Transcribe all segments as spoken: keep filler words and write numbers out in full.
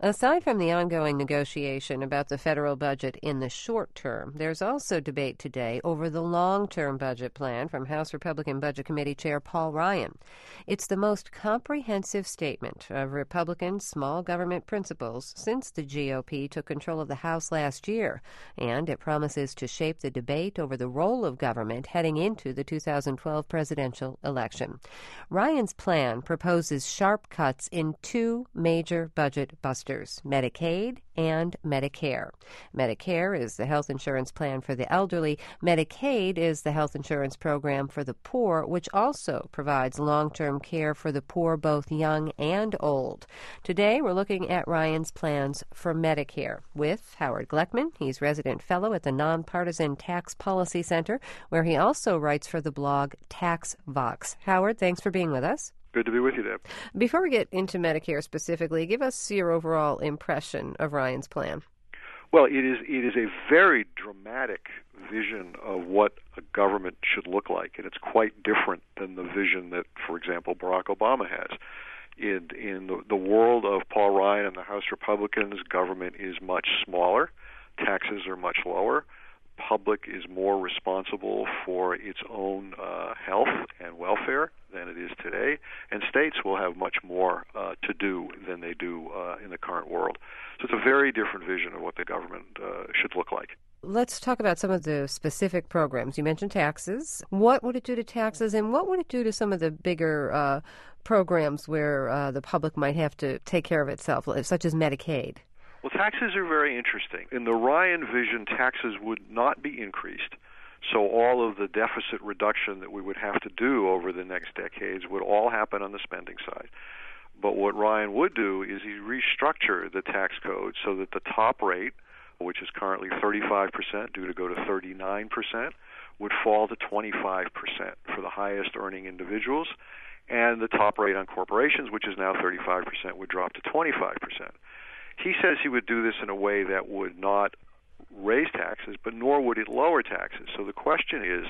Aside from the ongoing negotiation about the federal budget in the short term, there's also debate today over the long-term budget plan from House Republican Budget Committee Chair Paul Ryan. It's the most comprehensive statement of Republican small government principles since the G O P took control of the House last year, and it promises to shape the debate over the role of government heading into the two thousand twelve presidential election. Ryan's plan proposes sharp cuts in two major budget busters: Medicaid and Medicare. Medicare is the health insurance plan for the elderly. Medicaid is the health insurance program for the poor, which also provides long-term care for the poor, both young and old. Today, we're looking at Ryan's plans for Medicare with Howard Gleckman. He's resident fellow at the Nonpartisan Tax Policy Center, where he also writes for the blog TaxVox. Howard, thanks for being with us. Good to be with you, Deb. Before we get into Medicare specifically, give us your overall impression of Ryan's plan. Well, it is it is a very dramatic vision of what a government should look like, and it's quite different than the vision that, for example, Barack Obama has. In, in the, the world of Paul Ryan and the House Republicans, government is much smaller, taxes are much lower, public is more responsible for its own uh, health and welfare than it is today, and states will have much more uh, to do than they do uh, in the current world. So it's a very different vision of what the government uh, should look like. Let's talk about some of the specific programs. You mentioned taxes. What would it do to taxes, and what would it do to some of the bigger uh, programs where uh, the public might have to take care of itself, such as Medicaid? Well, taxes are very interesting. In the Ryan vision, taxes would not be increased, so all of the deficit reduction that we would have to do over the next decades would all happen on the spending side. But what Ryan would do is he'd restructure the tax code so that the top rate, which is currently thirty-five percent, due to go to thirty-nine percent, would fall to twenty-five percent for the highest earning individuals, and the top rate on corporations, which is now thirty-five percent, would drop to twenty-five percent. He says he would do this in a way that would not raise taxes, but nor would it lower taxes. So the question is,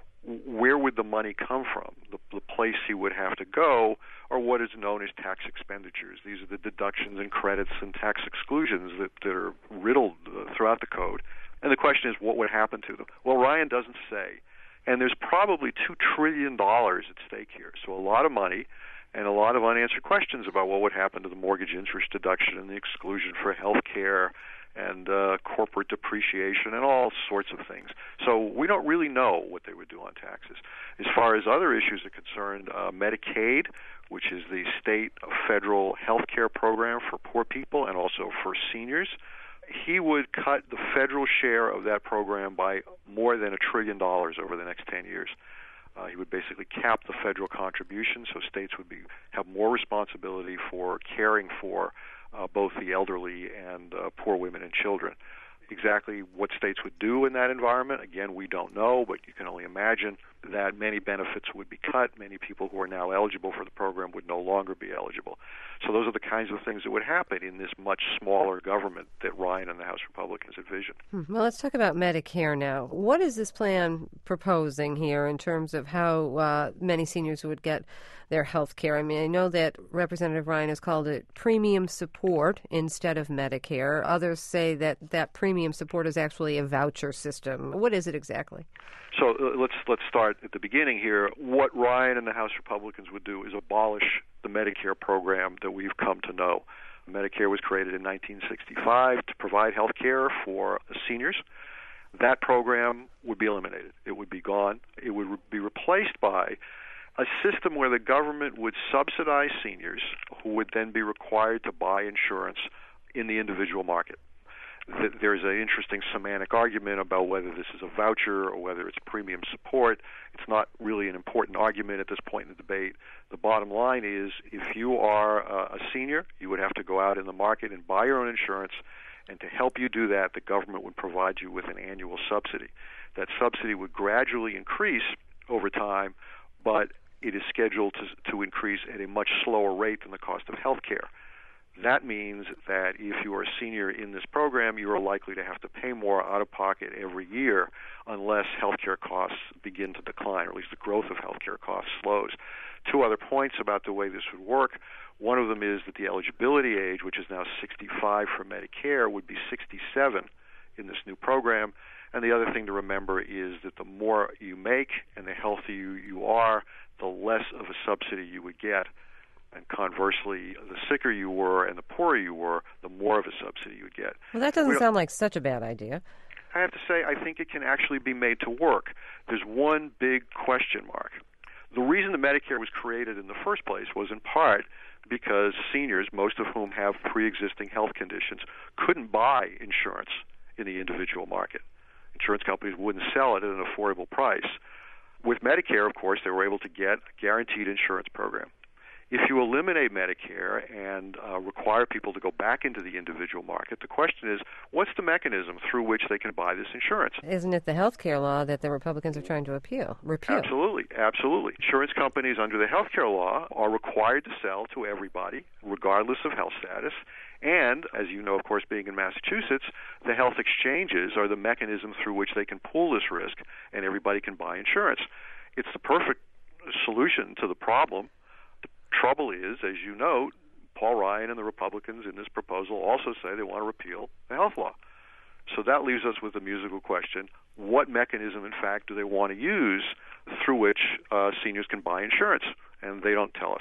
where would the money come from? The, the place he would have to go are what is known as tax expenditures. These are the deductions and credits and tax exclusions that, that are riddled uh, throughout the code. And the question is, what would happen to them? Well, Ryan doesn't say. And there's probably two trillion dollars at stake here, so a lot of money and a lot of unanswered questions about what would happen to the mortgage interest deduction and the exclusion for health care and uh, corporate depreciation and all sorts of things. So we don't really know what they would do on taxes. As far as other issues are concerned, uh, Medicaid, which is the state federal health care program for poor people and also for seniors, he would cut the federal share of that program by more than a trillion dollars over the next ten years. Uh, he would basically cap the federal contribution, so states would be have more responsibility for caring for uh, both the elderly and uh, poor women and children. Exactly what states would do in that environment, again, we don't know, but you can only imagine that many benefits would be cut. Many people who are now eligible for the program would no longer be eligible. So those are the kinds of things that would happen in this much smaller government that Ryan and the House Republicans envision. Well, let's talk about Medicare now. What is this plan proposing here in terms of how uh, many seniors would get their health care? I mean, I know that Representative Ryan has called it premium support instead of Medicare. Others say that that premium support is actually a voucher system. What is it exactly? So uh, let's let's start at the beginning here. What Ryan and the House Republicans would do is abolish the Medicare program that we've come to know. Medicare was created in nineteen sixty-five to provide health care for seniors. That program would be eliminated. It would be gone. It would re- be replaced by a system where the government would subsidize seniors who would then be required to buy insurance in the individual market. There's an interesting semantic argument about whether this is a voucher or whether it's premium support. It's not really an important argument at this point in the debate. The bottom line is, if you are a senior, you would have to go out in the market and buy your own insurance, and to help you do that, the government would provide you with an annual subsidy. That subsidy would gradually increase over time, but it is scheduled to, to increase at a much slower rate than the cost of health care. That means that if you are a senior in this program, you are likely to have to pay more out of pocket every year unless healthcare costs begin to decline, or at least the growth of healthcare costs slows. Two other points about the way this would work. One of them is that the eligibility age, which is now sixty-five for Medicare, would be sixty-seven in this new program. And the other thing to remember is that the more you make and the healthier you, you are, the less of a subsidy you would get. And conversely, the sicker you were and the poorer you were, the more of a subsidy you would get. Well, that doesn't sound like such a bad idea. I have to say, I think it can actually be made to work. There's one big question mark. The reason that Medicare was created in the first place was in part because seniors, most of whom have pre-existing health conditions, couldn't buy insurance in the individual market. Insurance companies wouldn't sell it at an affordable price. With Medicare, of course, they were able to get a guaranteed insurance program. If you eliminate Medicare and uh, require people to go back into the individual market, the question is, what's the mechanism through which they can buy this insurance? Isn't it the health care law that the Republicans are trying to appeal, repeal? Absolutely, absolutely. Insurance companies under the health care law are required to sell to everybody, regardless of health status. And, as you know, of course, being in Massachusetts, the health exchanges are the mechanism through which they can pool this risk and everybody can buy insurance. It's the perfect solution to the problem. Trouble is, as you note, Paul Ryan and the Republicans in this proposal also say they want to repeal the health law. So that leaves us with the musical question, what mechanism, in fact, do they want to use through which uh, seniors can buy insurance? And they don't tell us.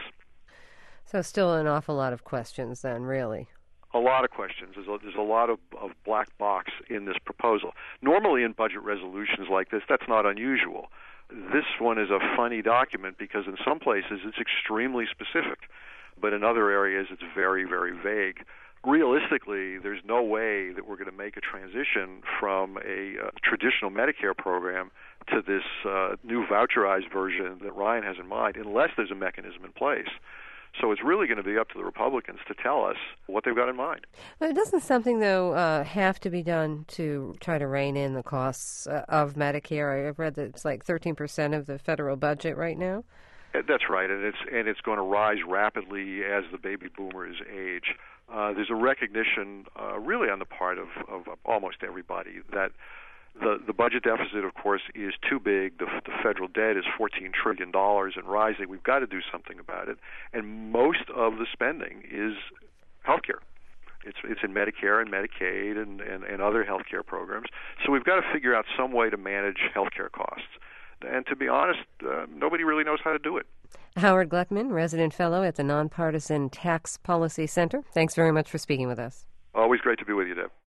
So still an awful lot of questions then, really. A lot of questions. There's a, there's a lot of, of black box in this proposal. Normally in budget resolutions like this, that's not unusual. This one is a funny document because in some places it's extremely specific, but in other areas it's very, very vague. Realistically, there's no way that we're going to make a transition from a uh, traditional Medicare program to this uh, new voucherized version that Ryan has in mind unless there's a mechanism in place. So it's really going to be up to the Republicans to tell us what they've got in mind. But doesn't something, though, uh, have to be done to try to rein in the costs uh, of Medicare? I've read that it's like thirteen percent of the federal budget right now. That's right, and it's and it's going to rise rapidly as the baby boomers age. Uh, there's a recognition, uh, really on the part of, of almost everybody, that The the budget deficit, of course, is too big. The, the federal debt is fourteen trillion dollars and rising. We've got to do something about it. And most of the spending is health care. It's it's in Medicare and Medicaid and, and, and other health care programs. So we've got to figure out some way to manage health care costs. And to be honest, uh, nobody really knows how to do it. Howard Gluckman, resident fellow at the Nonpartisan Tax Policy Center. Thanks very much for speaking with us. Always great to be with you, Deb.